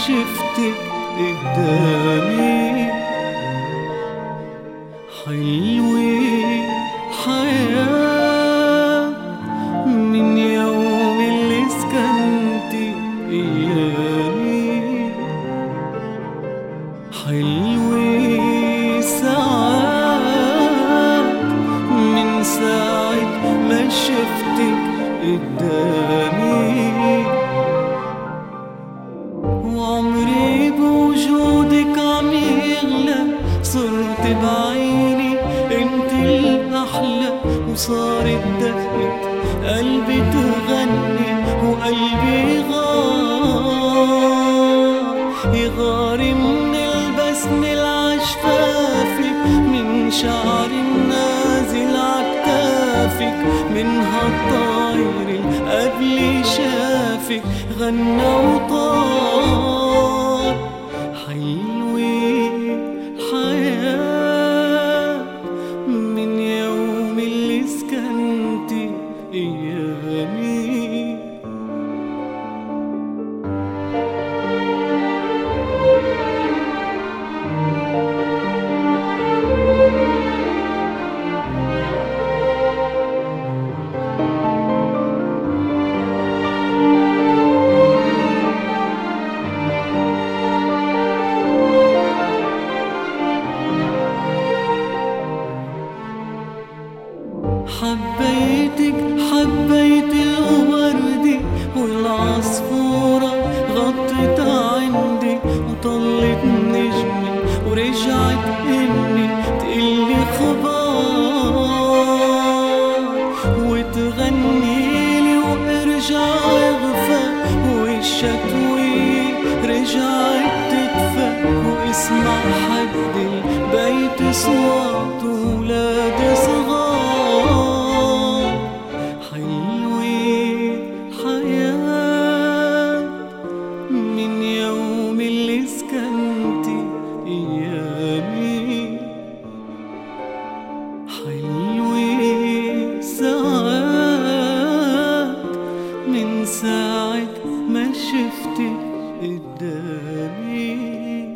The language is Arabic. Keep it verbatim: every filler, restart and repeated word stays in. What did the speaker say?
شفتك قدامي. حلوة حياة من يوم اللي سكنتي أيامي. حلوة ساعات من ساعة ما شفتك قدامي. وعمري بوجودك عم يغلى، صرت بعيني انت الأحلى. وصارت دقة قلبي تغني وقلبي يغار، يغار من البسمة العشفافك، من شعر النازل عكتافك، من هالطاير قبل شافك غنى وطار. حلوة الحياة من يوم اللي سكنتي أيامي. حبيتك حبيت الوردي والعصفورة غطت عندي، وطلت نجمي ورجعت إني تقلي خبار، وتغنيلي وارجع اغفى، والشتوي رجعت تدفى، واسمع حد البيت صوت ولاد صغار. من يوم اللي سكنتي أيامي. حلوة ساعات من ساعة ما شفتك قدامي.